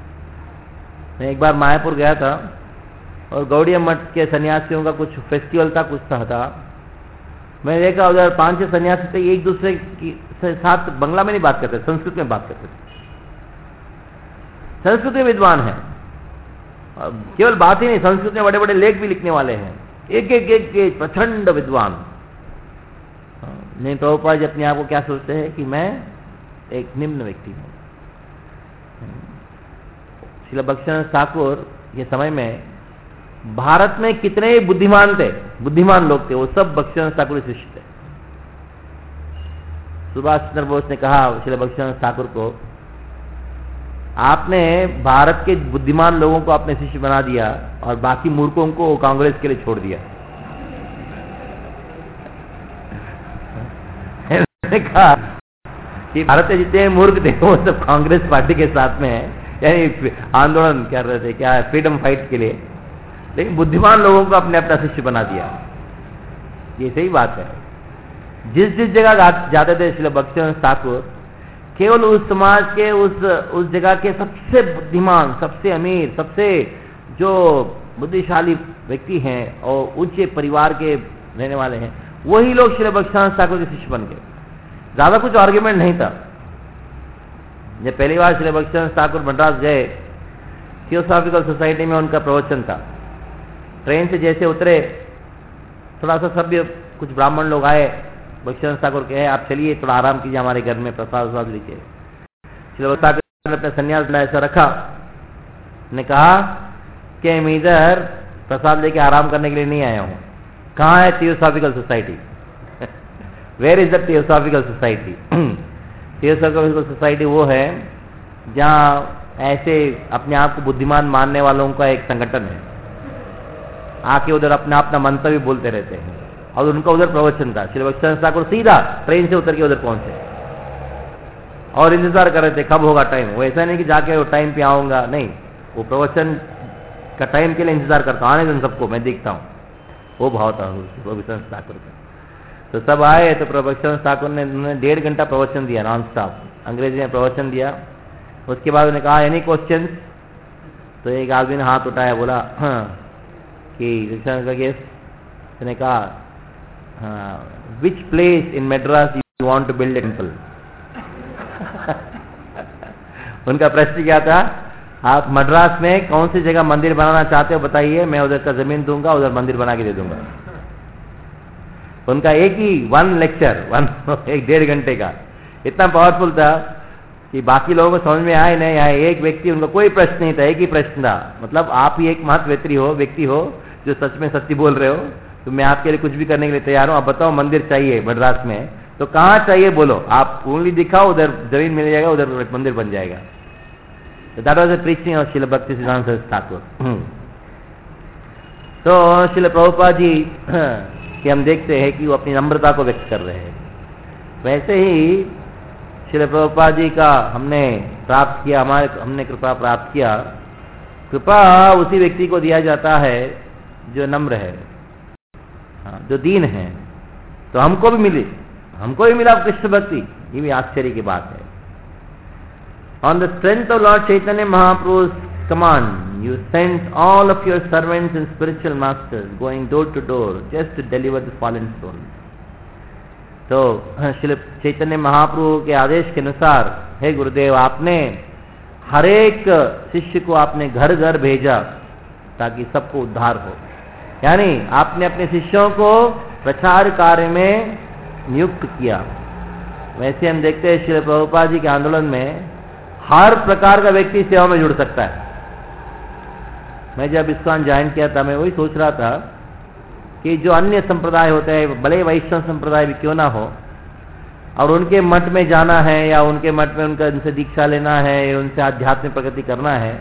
मैं एक बार मायापुर गया था, और गौड़िया मठ के सन्यासियों का कुछ फेस्टिवल था, कुछ था, था। मैं देखा उधर पांच छह सन्यासी थे, एक दूसरे की साथ बंगला में नहीं बात करते, संस्कृत में बात करते थे। संस्कृत में विद्वान है, केवल बात ही नहीं, संस्कृत में बड़े बड़े लेख भी लिखने वाले हैं, एक एक एक, एक प्रचंड विद्वान। नहीं, प्रभुपाद जी अपने आप को क्या सोचते हैं कि मैं एक निम्न व्यक्ति हूं। श्रील भक्तिसिद्धांत ठाकुर के समय में भारत में कितने बुद्धिमान थे, बुद्धिमान लोग थे, वो सब भक्तिसिद्धांत ठाकुर के शिष्य थे। सुभाष चंद्र बोस ने कहा श्रील भक्तिसिद्धांत ठाकुर को, आपने भारत के बुद्धिमान लोगों को अपने शिष्य बना दिया और बाकी मूर्खों को कांग्रेस के लिए छोड़ दिया। कहा कि भारत के जितने मूर्ख थे वो सब कांग्रेस पार्टी के साथ में है, यानी आंदोलन कर रहे थे, क्या फ्रीडम फाइट के लिए, लेकिन बुद्धिमान लोगों को अपने अपना शिष्य बना दिया। ये सही बात है। जिस जिस जगह जाते थे श्रील भक्तिसिद्धांत ठाकुर, केवल उस समाज के उस उस जगह के सबसे बुद्धिमान, सबसे अमीर, सबसे जो बुद्धिशाली व्यक्ति हैं और ऊंचे परिवार के रहने वाले हैं, वही लोग श्रील भक्तिसिद्धांत ठाकुर के शिष्य बन गए। ज्यादा कुछ आर्ग्यूमेंट नहीं था। जब पहली बार श्रील भक्तिसिद्धांत ठाकुर मद्रास गए, थियोसॉफिकल सोसाइटी में उनका प्रवचन था। ट्रेन से जैसे उतरे, थोड़ा सा सभ्य कुछ ब्राह्मण लोग आए, भक्तिसिद्धांत ठाकुर कहे आप चलिए थोड़ा आराम कीजिए, हमारे घर में प्रसाद वसाद लीजिए। श्रील ने अपने सन्यास ऐसा रखा, ने कहा कि मैं इधर प्रसाद लेके आराम करने के लिए नहीं आया हूँ। कहाँ है theosophical society? Where is the theosophical society? Theosophical society वो है जहाँ ऐसे अपने आप को बुद्धिमान मानने वालों का एक संगठन है, आके उधर अपना अपना मंतव्य बोलते रहते हैं, और उनका उधर प्रवचन था। श्री भक्तिवेदांत ठाकुर सीधा ट्रेन से उतर के उधर पहुंचे और इंतजार कर रहे थे कब होगा टाइम। वो ऐसा नहीं कि जाके वो टाइम पे आऊंगा, नहीं, वो प्रवचन का टाइम के लिए इंतजार करता, आने दिन सबको मैं देखता हूँ, वो भाव था भक्तिवेदांत ठाकुर का। तो सब आए तो भक्तिवेदांत ठाकुर ने उन्होंने डेढ़ घंटा प्रवचन दिया नॉन स्टॉप, अंग्रेजी में प्रवचन दिया। उसके बाद उन्होंने कहा एनी क्वेश्चन? तो एक आदमी ने हाथ उठाया, बोला हाँ कि उसने कहा which place in Madras you want to build a temple? उनका प्रश्न क्या था, आप मद्रास में कौन सी जगह मंदिर बनाना चाहते हो बताइए, मैं उधर का जमीन दूंगा, उधर मंदिर बना के दे दूंगा। उनका एक ही वन लेक्चर वन एक डेढ़ घंटे का इतना पावरफुल था कि बाकी लोगों को समझ में आए नहीं आए। एक व्यक्ति, उनका कोई प्रश्न नहीं था, एक ही प्रश्न था, मतलब आप ही एक महत्व व्यक्ति हो व्यक्ति हो जो सच में सच्ची बोल रहे हो, तो मैं आपके लिए कुछ भी करने के लिए तैयार हूं। आप बताओ मंदिर चाहिए मद्रास में तो कहाँ चाहिए बोलो, आप उंगली दिखाओ, उधर जमीन मिल जाएगा, उधर मंदिर बन जाएगा। तो that was the preaching of Srila Bhakti Siddhanta Thakur. तो श्रील प्रभुपाद जी कि हम देखते हैं कि वो अपनी नम्रता को व्यक्त कर रहे हैं। वैसे ही श्रील प्रभुपाद जी का हमने प्राप्त किया, हमारे हमने कृपा प्राप्त किया। कृपा उसी व्यक्ति को दिया जाता है जो नम्र है, जो दीन है। तो हमको भी मिली, हमको भी मिला कृष्ण भक्ति, ये भी आश्चर्य की बात है। On the strength of lord Chaitanya Mahaprabhu's command, you sent all of your servants and spiritual masters going door to door just to deliver the fallen souls. तो श्री चैतन्य महाप्रभु के आदेश के अनुसार, हे गुरुदेव, आपने हर एक शिष्य को आपने घर घर भेजा ताकि सबको उद्धार हो। यानी आपने अपने शिष्यों को प्रचार कार्य में नियुक्त किया। वैसे हम देखते हैं श्री प्रभुपाद जी के आंदोलन में हर प्रकार का व्यक्ति सेवा में जुड़ सकता है। मैं जब इस्कॉन ज्वाइन किया था, मैं वही सोच रहा था कि जो अन्य संप्रदाय होते हैं, भले वैष्णव संप्रदाय भी क्यों ना हो, और उनके मठ में जाना है या उनके मठ में उनका उनसे दीक्षा लेना है, उनसे आध्यात्मिक प्रगति करना है,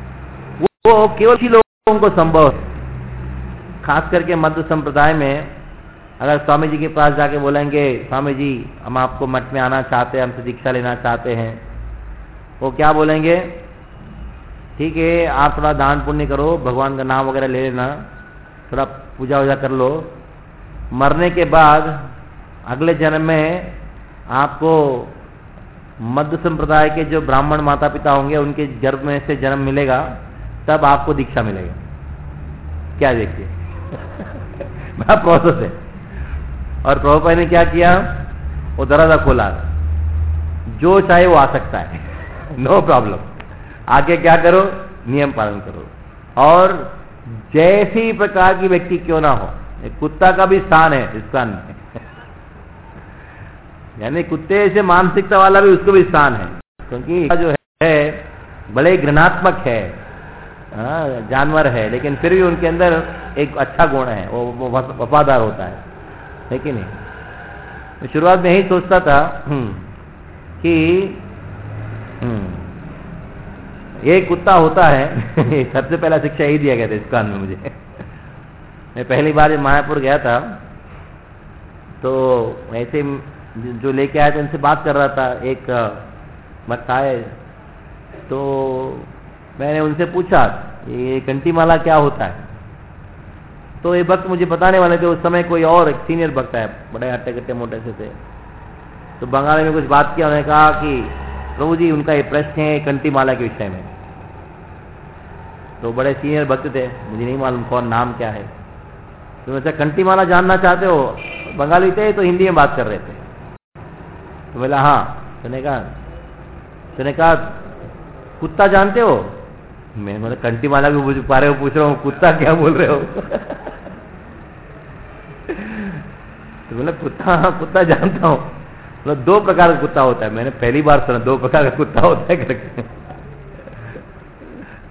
वो केवल ही लोगों को संभव है। खास करके मध्य संप्रदाय में अगर स्वामी जी के पास जाके बोलेंगे, स्वामी जी हम आपको मठ में आना चाहते हैं, हमसे दीक्षा लेना चाहते हैं, वो क्या बोलेंगे, ठीक है आप थोड़ा दान पुण्य करो, भगवान का नाम वगैरह ले लेना, थोड़ा पूजा वूजा कर लो, मरने के बाद अगले जन्म में आपको मध्य संप्रदाय के जो ब्राह्मण माता पिता होंगे उनके गर्भ में से जन्म मिलेगा, तब आपको दीक्षा मिलेगा। क्या देखिए बड़ा प्रोसेस है। और प्रभुपाद ने क्या किया, वो दरवाजा खोला, जो चाहे वो आ सकता है, नो प्रॉब्लम, आगे क्या करो, नियम पालन करो। और जैसी प्रकार की व्यक्ति क्यों ना हो, एक कुत्ता का भी स्थान है इस्कॉन में यानी कुत्ते से मानसिकता वाला भी, उसको भी स्थान है, क्योंकि जो है बड़े घृणात्मक है, हाँ, जानवर है, लेकिन फिर भी उनके अंदर एक अच्छा गुण है, वो, वो वफादार होता है, है कि नहीं। मैं शुरुआत में यही सोचता था कि एक कुत्ता होता है सबसे पहला शिक्षा यही दिया गया था इस्कॉन में मुझे। मैं पहली बार जब मायापुर गया था तो ऐसे जो लेके आए थे उनसे बात कर रहा था, एक भक्त आए, तो मैंने उनसे पूछा ये कंठी माला क्या होता है। तो ये भक्त मुझे बताने वाले थे, उस समय कोई और एक सीनियर भक्त है, बड़े हट्टे कट्टे मोटे से थे, तो बंगाली में कुछ बात किया। उन्होंने कहा कि प्रभु जी उनका ये प्रश्न है कंठी माला के विषय में। तो बड़े सीनियर भक्त थे, मुझे नहीं मालूम कौन नाम क्या है। तो मैं कंठी माला जानना चाहते हो, बंगाली थे तो हिंदी में बात कर रहे थे। तो बोला हाँ। मैंने कहा मैंने कहा कुत्ता जानते हो? मैं मतलब कंठी माला के बारे में पूछ रहा हूँ, कुत्ता क्या बोल रहे हो? तो बोला कुत्ता कुत्ता जानता हूँ, मतलब दो प्रकार का कुत्ता होता है। मैंने पहली बार सुना दो प्रकार का कुत्ता होता है करके।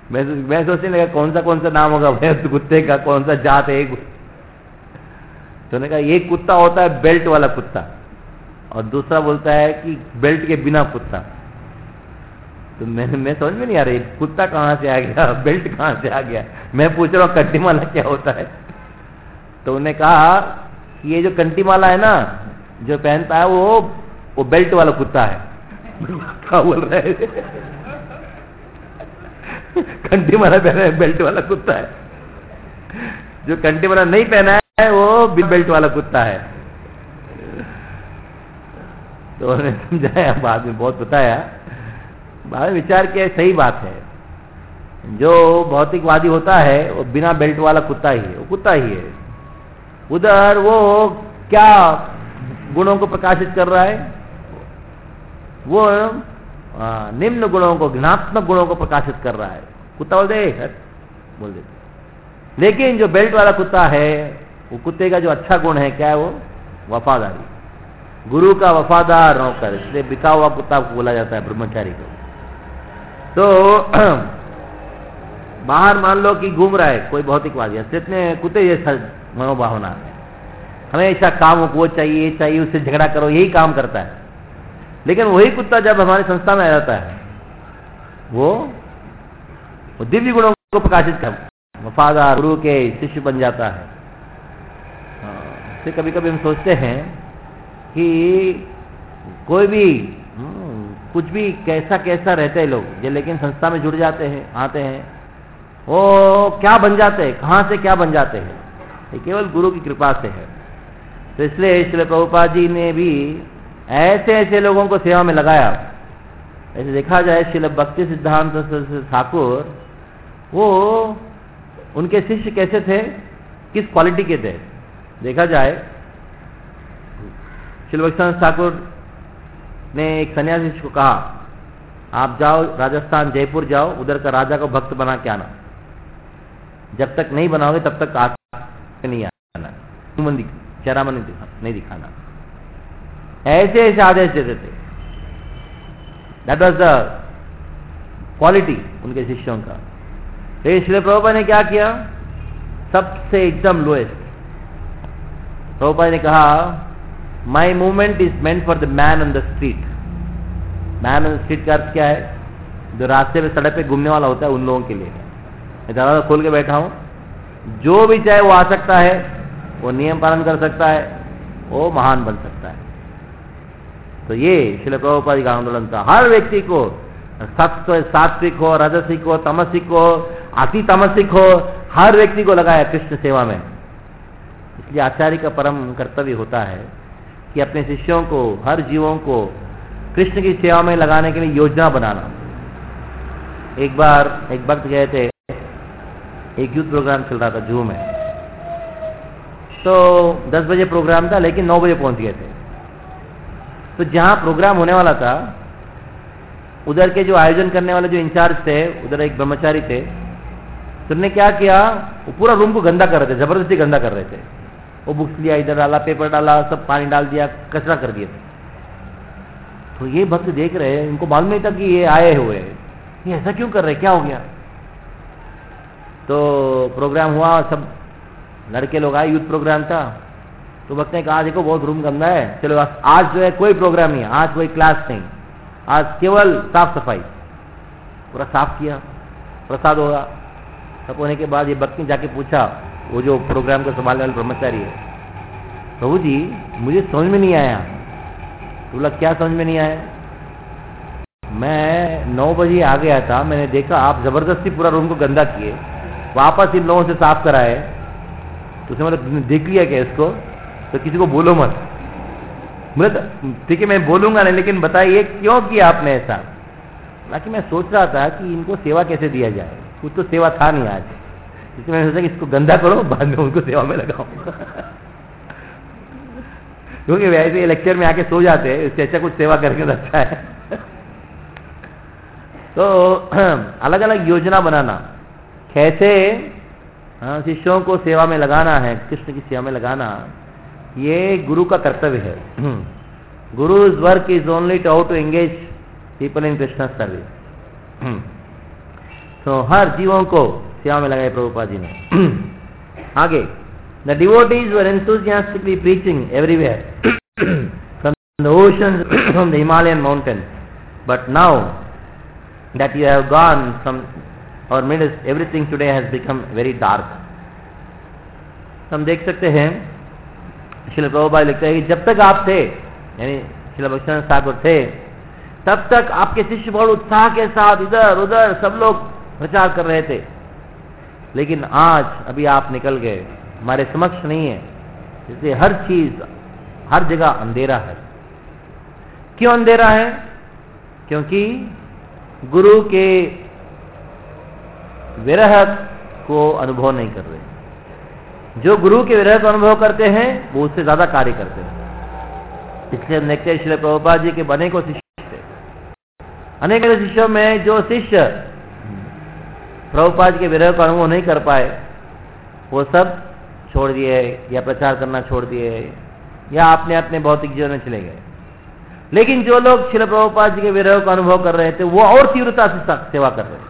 मैं मैं सोचने लगा कौन सा कौन सा नाम होगा भाई कुत्ते का, कौन सा जात है। तो ने कहा एक कुत्ता होता है बेल्ट वाला कुत्ता, और दूसरा बोलता है कि बेल्ट के बिना कुत्ता। तो मैंने मैं समझ में नहीं आ रही कुत्ता कहाँ से आ गया, बेल्ट कहाँ से आ गया। मैं पूछ रहा हूँ कंटीमाला क्या होता है। तो उन्होंने कहा कि ये जो कंटीमाला है ना जो पहनता है वो वो बेल्ट वाला कुत्ता है। क्या बोल रहे हैं? कंटीमाला पहना है बेल्ट वाला कुत्ता है, जो कंटीमाला नहीं पहना है वो बिल बेल्ट वाला कुत्ता है। तो उन्होंने समझाया, बाद में बहुत बताया, बाद में विचार किया सही बात है। जो भौतिकवादी होता है वो बिना बेल्ट वाला कुत्ता ही है, वो कुत्ता ही है। उधर वो क्या गुणों को प्रकाशित कर रहा है, वो आ, निम्न गुणों को, घृणात्मक गुणों को प्रकाशित कर रहा है। कुत्ता बोल दे बोल दे। लेकिन जो बेल्ट वाला कुत्ता है वो कुत्ते का जो अच्छा गुण है क्या है, वो वफादारी, गुरु का वफादार नौकर, इसलिए बिका हुआ कुत्ता को बोला जाता है ब्रह्मचारी को। तो बाहर मान लो कि घूम रहा है कोई भौतिकवादी, इतने कुत्ते जैसा मनोभावना है, हमेशा काम वो चाहिए चाहिए, उससे झगड़ा करो, यही काम करता है। लेकिन वही कुत्ता जब हमारी संस्था में आ जाता है वो, वो दिव्य गुणों को प्रकाशित कर, वफादार गुरु के शिष्य बन जाता है। तो कभी कभी हम सोचते हैं कि कोई भी कुछ भी कैसा कैसा रहते हैं लोग, लेकिन संस्था में जुड़ जाते हैं, आते हैं, वो क्या बन जाते हैं, कहाँ से क्या बन जाते हैं, ये केवल गुरु की कृपा से है। तो इसलिए श्रील प्रभुपाद जी ने भी ऐसे ऐसे लोगों को सेवा में लगाया। ऐसे देखा जाए श्रील भक्ति सिद्धांत ठाकुर, वो उनके शिष्य कैसे थे, किस क्वालिटी के थे, देखा जाए श्रील भक्ति ठाकुर ने एक सन्यासी को कहा, आप जाओ राजस्थान जयपुर जाओ, उधर का राजा को भक्त बना के आना, जब तक नहीं बनाओगे तब तक आगे नहीं आना, चेहरा मन नहीं दिखाना। ऐसे ऐसे आदेश देते थे। दैट वाज द क्वालिटी उनके शिष्यों का। तो इसलिए प्रभुपाद ने क्या किया, सबसे एकदम लोएस्ट, प्रभुपाद ने कहा my movement is meant for the man on the street. Man on the street का अर्थ क्या है, जो रास्ते में सड़क पे घूमने वाला होता है, उन लोगों के लिए। मैं दरवाजा खोल के बैठा हूं, जो भी चाहे वो आ सकता है, वो नियम पालन कर सकता है, वो महान बन सकता है। तो ये श्रील प्रभुपाद का आंदोलन था। हर व्यक्ति को सत्व सात्विक हो, राजसिक हो, तमसिक हो, अति तमसिक हो, हर व्यक्ति को लगाया कृष्ण सेवा में। इसलिए आचार्य का परम कर्तव्य होता है कि अपने शिष्यों को, हर जीवों को कृष्ण की सेवा में लगाने के लिए योजना बनाना। एक बार एक वक्त गए थे, एक यूथ प्रोग्राम चल रहा था जू में, तो दस बजे प्रोग्राम था, लेकिन नौ बजे पहुंच गए थे। तो जहां प्रोग्राम होने वाला था, उधर के जो आयोजन करने वाले जो इंचार्ज थे, उधर एक ब्रह्मचारी थे, तो उन्होंने क्या किया, वो पूरा रूम को गंदा कर रहे थे, जबरदस्ती गंदा कर रहे थे। वो बुक्स लिया, इधर डाला, पेपर डाला, सब पानी डाल दिया, कचरा कर दिया था। तो ये भक्त देख रहे हैं, इनको मालूम नहीं था कि ये आए हुए हैं, ये ऐसा क्यों कर रहे, क्या हो गया। तो प्रोग्राम हुआ, सब लड़के लोग आए, यूथ प्रोग्राम था। तो भक्त ने कहा देखो बहुत रूम गंदा है, चलो आज जो है कोई प्रोग्राम नहीं, आज कोई क्लास नहीं, आज केवल साफ सफाई। पूरा साफ किया, प्रसाद होगा। सब होने के बाद ये भक्त ने जाके पूछा, वो जो प्रोग्राम को संभालने वाले ब्रह्मचारी है, प्रभु जी मुझे समझ में नहीं आया। तो बोला क्या समझ में नहीं आया, मैं नौ बजे आ गया था, मैंने देखा आप जबरदस्ती पूरा रूम को गंदा किए, वापस इन लोगों से साफ कराए, तो उसने मतलब देख लिया क्या इसको, तो किसी को बोलो मत। बोले ठीक है मैं बोलूंगा नहीं, लेकिन बताइए क्यों किया आपने ऐसा। बाकी मैं सोच रहा था कि इनको सेवा कैसे दिया जाए, कुछ तो सेवा था नहीं आज, इसलिए मैंने सोचा कि इसको गंदा करो, बाद में उनको सेवा में लगाऊंगा। क्योंकि वैसे लेक्चर में आके सो जाते हैं, इससे अच्छा कुछ सेवा करके तो अच्छा है। तो अलग अलग योजना बनाना, कैसे शिष्यों को सेवा में लगाना है, कृष्ण की सेवा में लगाना, ये गुरु का कर्तव्य है। Guru's work is only to how to engage people in Krishna service. तो हर जीवों को सेवा में लगाए प्रभुपाद जी ने। आगे, the devotees were enthusiastically preaching everywhere from the oceans, from the Himalayan mountains. But now that you have gone from our midst, everything today has become very dark. हम देख सकते हैं, श्रील प्रभुपाद लिखते हैं कि जब तक आप थे, यानी श्रील भक्तिवेदांत ठाकुर थे, तब तक आपके शिष्य बहुत उत्साह के साथ इधर उधर सब लोग प्रचार कर रहे थे। लेकिन आज अभी आप निकल गए, हमारे समक्ष नहीं है, इसलिए हर चीज हर जगह अंधेरा है। क्यों अंधेरा है? क्योंकि गुरु के विरह को अनुभव नहीं कर रहे। जो गुरु के विरह को अनुभव करते हैं वो उससे ज्यादा कार्य करते हैं। इसलिए हम देखते हैं श्री प्रभुपाद जी के बने को शिष्य थे। अनेक शिष्यों में जो शिष्य प्रभुपाद के विरह को अनुभव नहीं कर पाए, वो सब छोड़ दिए या प्रचार करना छोड़ दिए या अपने अपने भौतिक जीवन में चले गए। लेकिन जो लोग श्रील प्रभुपाद जी के विरह को अनुभव कर रहे थे, वो और तीव्रता से सेवा कर रहे हैं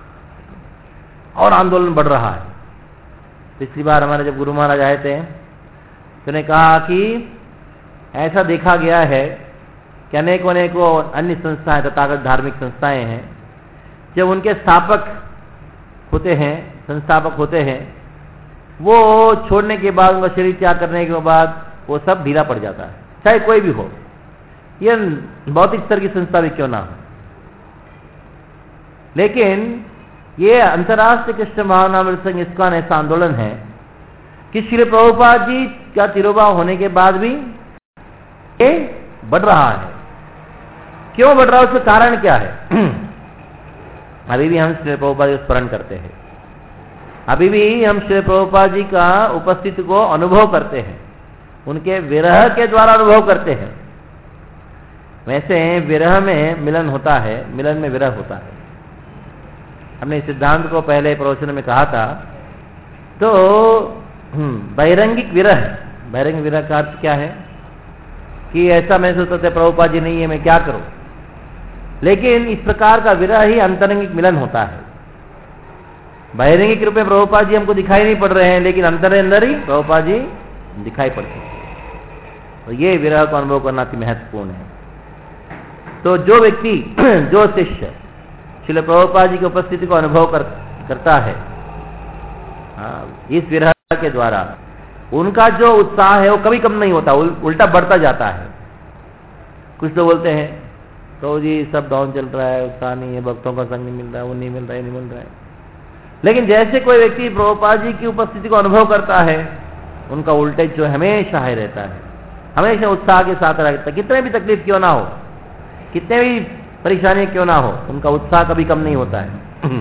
और आंदोलन बढ़ रहा है। पिछली बार हमारे जब गुरु महाराज आए थे, तो उन्होंने कहा कि ऐसा देखा गया है कि अनेकों अनेकों अन्य संस्थाएं, तथागत धार्मिक संस्थाएं हैं, जब उनके स्थापक होते हैं, संस्थापक होते हैं, वो छोड़ने के बाद, उनका शरीर त्याग करने के बाद वो सब ढीला पड़ जाता है, चाहे कोई भी हो, ये भौतिक स्तर की संस्था भी क्यों ना हो। लेकिन ये अंतर्राष्ट्रीय कृष्ण भावनामृत संघ इस्कॉन ऐसा आंदोलन है कि श्री प्रभुपाद जी का तिरोभाव होने के बाद भी ये बढ़ रहा है। क्यों बढ़ रहा है, उसका कारण क्या है? अभी भी हम श्री प्रभुपाद जी को स्मरण करते हैं, अभी भी हम श्री प्रभुपाद जी का उपस्थिति को अनुभव करते हैं, उनके विरह के द्वारा अनुभव करते हैं। वैसे विरह में मिलन होता है, मिलन में विरह होता है। हमने इस सिद्धांत को पहले प्रवचन में कहा था। तो बहिरंगिक विरह, बहिरंगिक विरह का अर्थ क्या है कि ऐसा महसूस होता है प्रभुपाद जी नहीं है, मैं क्या करूं। लेकिन इस प्रकार का विरह ही अंतरंगिक मिलन होता है। बहिरंगिक रूप में प्रभुपाद जी हमको दिखाई नहीं पड़ रहे हैं, लेकिन अंतर अंदर ही प्रभुपाद जी दिखाई पड़ते हैं। तो ये विरह को अनुभव करना अति महत्वपूर्ण है। तो जो व्यक्ति, जो शिष्य श्रील प्रभुपाद जी की उपस्थिति को अनुभव कर, करता है हाँ, इस विरह के द्वारा, उनका जो उत्साह है वो कभी कम नहीं होता, उल, उल्टा बढ़ता जाता है। कुछ तो बोलते हैं तो जी सब डाउन चल रहा है, उत्साह नहीं है, भक्तों का संग नहीं मिल रहा है, वो नहीं मिल रहा है, नहीं मिल रहा है। लेकिन जैसे कोई व्यक्ति प्रभुपाद जी की उपस्थिति को अनुभव करता है, उनका वोल्टेज जो हमेशा हाई रहता है, हमेशा उत्साह के साथ रहता है। कितने भी तकलीफ क्यों ना हो, कितने भी परेशानी क्यों ना हो, उनका उत्साह कभी कम नहीं होता है।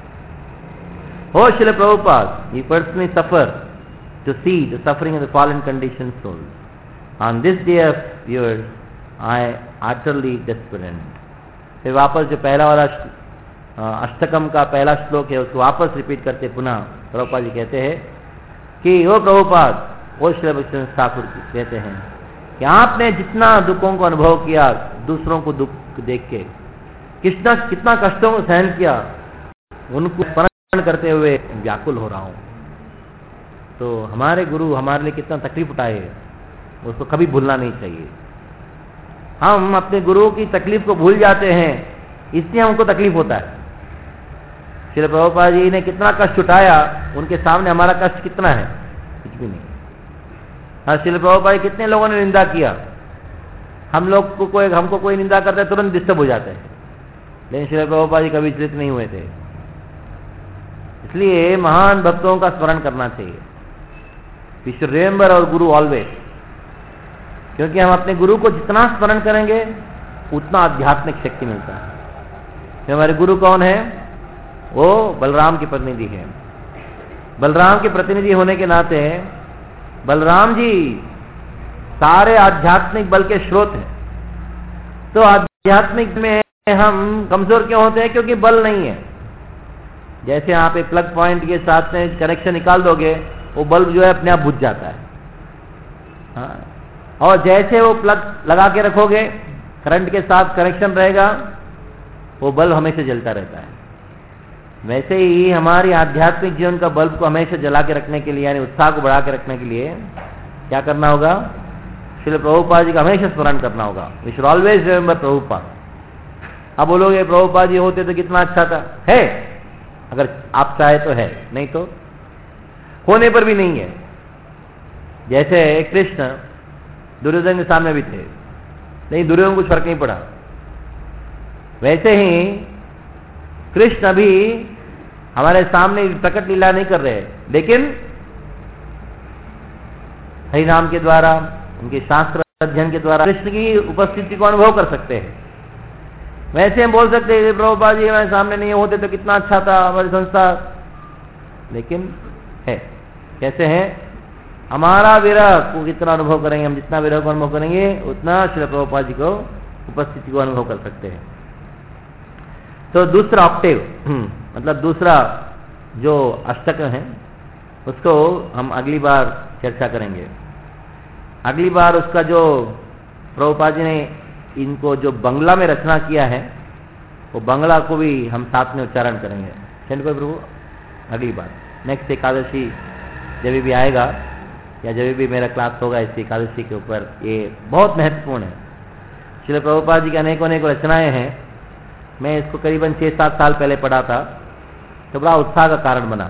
हो Srila Prabhupada, he personally suffered to see the suffering of the fallen conditioned souls. On this day of yours, I utterly despondent. फिर वापस जो पहला वाला अष्टकम का पहला श्लोक है, उसको वापस रिपीट करते पुनः प्रभुपाद जी कहते हैं कि ओ प्रभुपाद, वो श्री भक्तिवेदांत ठाकुर कहते हैं कि आपने जितना दुखों को अनुभव किया, दूसरों को दुख देख के कितना कितना कष्टों को सहन किया, उनको स्मरण करते हुए व्याकुल हो रहा हूं। तो हमारे गुरु हमारे लिए कितना तकलीफ उठाए, उसको कभी भूलना नहीं चाहिए। हम अपने गुरु की तकलीफ को भूल जाते हैं, इसलिए हमको तकलीफ होता है। श्री प्रभुपाद जी ने कितना कष्ट उठाया, उनके सामने हमारा कष्ट कितना है, कुछ भी नहीं। हाँ, श्री प्रभुपाद जी कितने लोगों ने निंदा किया, हम लोग को कोई हमको कोई निंदा करता है तुरंत डिस्टर्ब हो जाते हैं, लेकिन श्री प्रभुपाद जी कभी विचलित नहीं हुए थे। इसलिए महान भक्तों का स्मरण करना चाहिए। We should remember our guru always, क्योंकि हम अपने गुरु को जितना स्मरण करेंगे उतना आध्यात्मिक शक्ति मिलता है। हमारे गुरु कौन है? वो बलराम के प्रतिनिधि है। बलराम के प्रतिनिधि होने के नाते बलराम जी सारे आध्यात्मिक बल के स्रोत हैं। तो आध्यात्मिक में हम कमजोर क्यों होते हैं? क्योंकि बल नहीं है। जैसे आप एक प्लग पॉइंट के साथ में कनेक्शन निकाल दोगे, वो बल्ब जो है अपने आप बुझ जाता है। हाँ, और जैसे वो प्लग लगा के रखोगे, करंट के साथ कनेक्शन रहेगा, वो बल्ब हमेशा जलता रहता है। वैसे ही हमारी आध्यात्मिक जीवन का बल्ब को हमेशा जला के रखने के लिए, यानी उत्साह को बढ़ा के रखने के लिए क्या करना होगा? श्रील प्रभुपाद जी का हमेशा स्मरण करना होगा। We should always remember Prabhupada. अब बोलोगे प्रभुपाद जी होते तो कितना अच्छा था। है, अगर आप चाहे तो है, नहीं तो होने पर भी नहीं है। जैसे कृष्ण दुर्योधन के सामने भी थे, नहीं दुर्योधन को कुछ फर्क नहीं पड़ा। वैसे ही कृष्ण अभी हमारे सामने प्रकट लीला नहीं कर रहे, लेकिन हरिनाम के द्वारा, उनके शास्त्र अध्ययन के द्वारा कृष्ण की उपस्थिति को अनुभव कर सकते हैं। वैसे हम बोल सकते हैं प्रभुपाद जी हमारे सामने नहीं होते तो कितना अच्छा था हमारी संस्था, लेकिन है। कैसे है? हमारा विरह को कितना अनुभव करेंगे, हम जितना विरह को अनुभव करेंगे उतना श्री प्रभुपाद जी को उपस्थिति को अनुभव कर सकते हैं। तो दूसरा ऑक्टेव मतलब दूसरा जो अष्टक है उसको हम अगली बार चर्चा करेंगे। अगली बार उसका जो प्रभुपाद जी ने इनको जो बंगला में रचना किया है वो बंगला को भी हम साथ में उच्चारण करेंगे। चंद्र प्रभु अगली बार नेक्स्ट एकादशी जब भी आएगा या जब भी मेरा क्लास होगा इस एकादशी के ऊपर, ये बहुत महत्वपूर्ण है। श्रील प्रभुपाद जी की अनेकों अनेकों रचनाएं हैं। मैं इसको करीबन छः सात साल पहले पढ़ा था तो बड़ा उत्साह का कारण बना।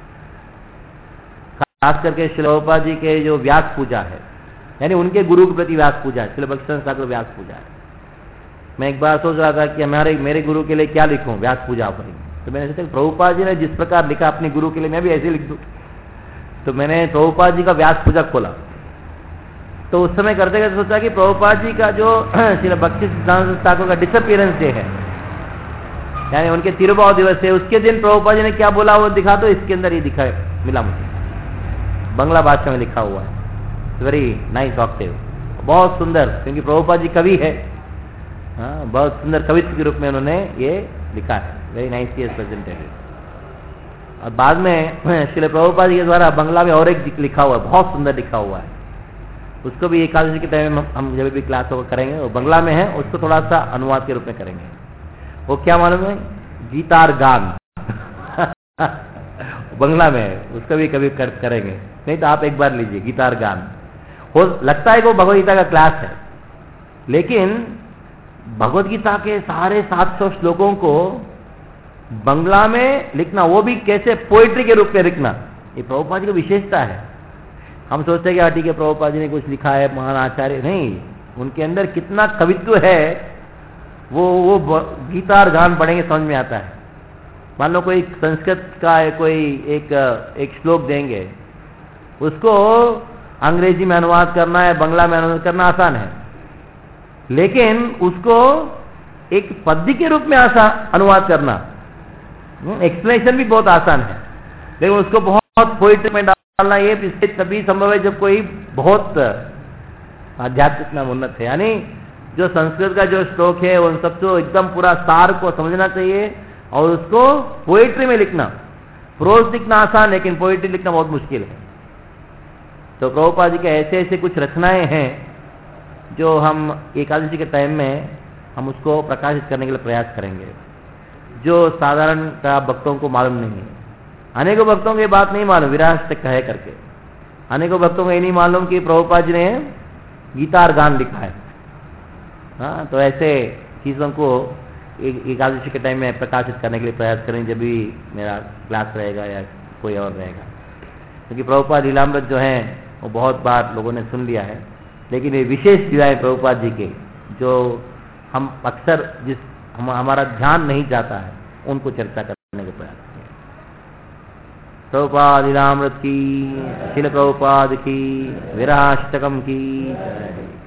खास करके श्रील प्रभुपाद जी के जो व्यास पूजा है, यानी उनके गुरु के प्रति व्यास पूजा है, श्रील भक्तिसिद्धांत ठाकुर व्यास पूजा है। मैं एक बार सोच रहा था कि हमारे मेरे गुरु के लिए क्या लिखूं व्यास पूजा पर, तो मैंने सोचा प्रभुपाद जी ने जिस प्रकार लिखा अपने गुरु के लिए मैं भी ऐसे लिख दूं। तो मैंने प्रभुपाद जी का व्यास पूजा खोला। तो उस समय करते करते सोचा कि प्रभुपाद जी का जो श्रील भक्तिसिद्धांत ठाकुर का डिसअपीयरेंस डे है, यानी उनके तिरुभाव दिवस है, उसके दिन प्रभुपाद जी ने क्या बोला वो दिखा, तो इसके अंदर ये दिखा मिला मुझे, बंगला भाषा में लिखा हुआ है। वेरी नाइस ऑक्टेव, बहुत सुंदर, क्योंकि प्रभुपाद जी कवि है। हाँ, बहुत सुंदर कवित्व के रूप में उन्होंने ये लिखा है। Very nicely presented. और बाद में श्रील प्रभुपाद जी के द्वारा बंगला में और एक लिखा हुआ है, बहुत सुंदर लिखा हुआ है। उसको भी एकादशी के टाइम में हम जब भी क्लास होकर करेंगे, वो बंगला में है, उसको थोड़ा सा अनुवाद के रूप में करेंगे। वो क्या मालूम है? गीतार गान बंगला में है, उसको भी कभी कर, करेंगे। नहीं तो आप एक बार लीजिए गीतार गान। हो लगता है कि वो भगवद गीता का क्लास है, लेकिन भगवद गीता के सारे सात सौ श्लोकों को बंगला में लिखना, वो भी कैसे पोएट्री के रूप में लिखना, ये प्रभुपाद जी की विशेषता है। हम सोचते हैं कि हाँ ठीक है प्रभुपाद जी ने कुछ लिखा है, महान आचार्य, नहीं, उनके अंदर कितना कवित्व है वो वो गीतार गान पढ़ेंगे समझ में आता है। मान लो कोई संस्कृत का है, कोई एक एक श्लोक देंगे, उसको अंग्रेजी में अनुवाद करना है, बंगला में अनुवाद करना आसान है, लेकिन उसको एक पद्य के रूप में आसान अनुवाद करना, एक्सप्लेनेशन भी बहुत आसान है, लेकिन उसको बहुत पोइट्री में डालना ये तभी संभव है जब कोई बहुत आध्यात्मिक में उन्नत है। यानी जो संस्कृत का जो श्लोक है उन सब तो एकदम पूरा सार को समझना चाहिए और उसको पोइट्री में लिखना। प्रोज लिखना आसान, लेकिन पोइट्री लिखना बहुत मुश्किल है। तो प्रभुपाद जी के ऐसे ऐसे कुछ रचनाएं हैं जो हम एकादशी के टाइम में हम उसको प्रकाशित करने के लिए प्रयास करेंगे, जो साधारण भक्तों को मालूम नहीं है। अनेकों भक्तों को ये बात नहीं मालूम विरासत है करके, अनेकों भक्तों को ये नहीं मालूम कि प्रभुपाद जी ने गीतार गान लिखा है। हाँ, तो ऐसे चीज़ों को एकादशी के टाइम में प्रकाशित करने के लिए प्रयास करेंगे जब भी मेरा क्लास रहेगा या कोई और रहेगा, क्योंकि प्रभुपाद लीलामृत जो है वो बहुत बार लोगों ने सुन लिया है, लेकिन ये विशेष लीलाएं प्रभुपाद जी के जो हम अक्सर जिस हम हमारा ध्यान नहीं जाता है उनको चर्चा करने के प्रयास करें। प्रभुपाद लीलामृत की, श्रील प्रभुपाद की, विरहाष्टकम की।